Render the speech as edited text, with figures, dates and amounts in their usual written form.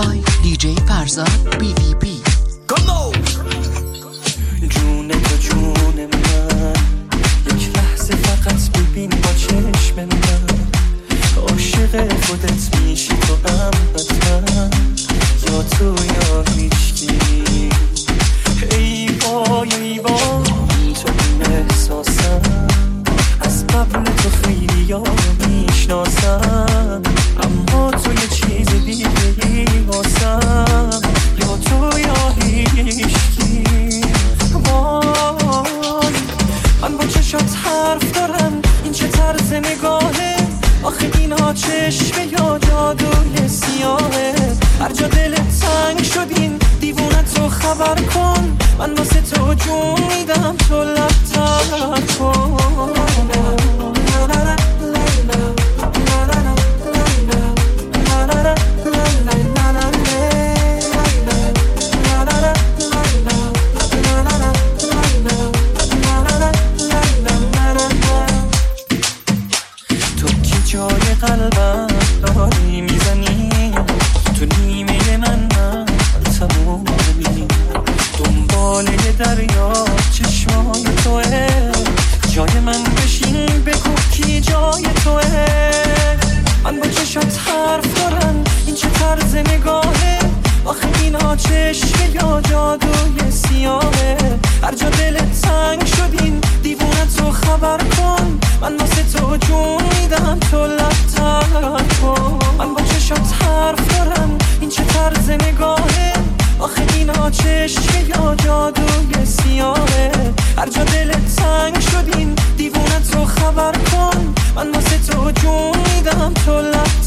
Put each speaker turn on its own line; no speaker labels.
by DJ Farzad BDB.
جون تو جون من، یک لحظه فقط ببین با چشم من، عاشق خودت میشی تو هم حتما، یا تو یا هیچکی. ای وای ای وای تو این احساسم، از قبل تو خیلی ها رو میشناسم، اما تو یه چیز دیگه ای واسم، یا تو یا هیچکی. وای من با چشات حرف دارم، این چه طرز نگاهه، آخه اینا چشمه یا جادوی سیاهه، هر جا دلت تنگ شدین دیوونت رو خبر کن، من واسه تو جون میدم تو لبتر کن. قلبم داری میزنی تو نیمه من تمومی، دنبال یه دریا چشمای توه، جای من بشین بگو کی جای توه. من با چشات حرف دارم، این چه طرز نگاهه، آخه اینا چشمه یا جادوی سیاهه، هر جا دلت تنگ شدین دیوونت رو خبر کن، من واسه تو جون میدم تو لبتر کن. من با چشات حرف دارم، این چه طرز نگاهه، آخه اینا چشمه یا جادوی سیاهه، هر جا دلت تنگ شدین دیوونت رو خبر کن، من واسه تو جون میدم تو لبتر